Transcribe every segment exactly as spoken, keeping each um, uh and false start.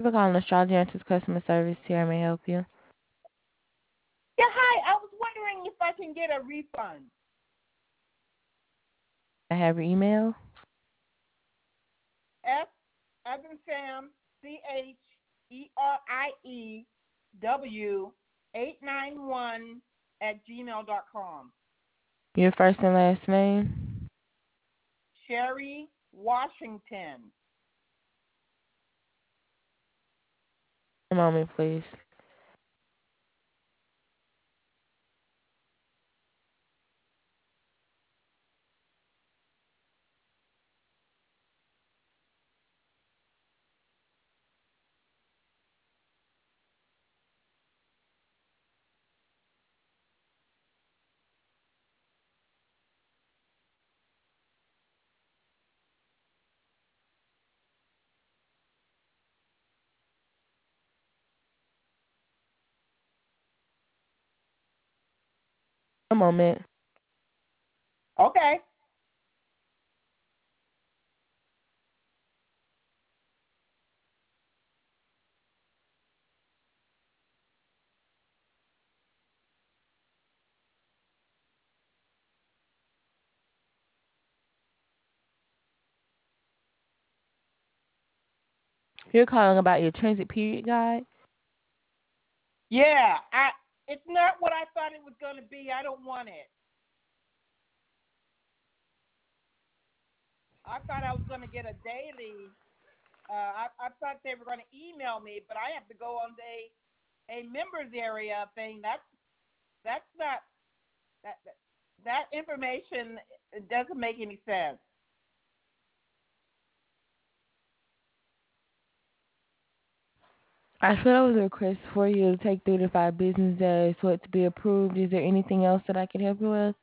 for calling Astrology Answers Customer Service. Here, I may help you. Yeah, hi. I was wondering if I can get a refund. I have your email. S as in Sam, C H E R I E W eight nine one at gmail dot com. Your first and last name. Sherry Washington. A moment, please. A moment. Okay. You're calling about your transit period guide. Yeah, I. It's not what I thought it was going to be. I don't want it. I thought I was going to get a daily. Uh, I, I thought they were going to email me, but I have to go on a a members area thing. That's that's not that that, that information doesn't make any sense. I feel that was a request for you to take three to five business days for it to be approved. Is there anything else that I can help you with?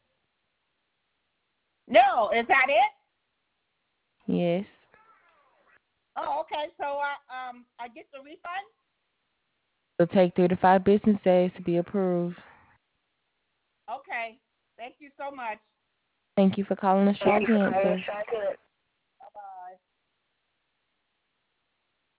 No, is that it? Yes. Oh, okay. So I um I get the refund. It'll take three to five business days to be approved. Okay. Thank you so much. Thank you for calling Thank you Astrology for calling Answers. Astrology.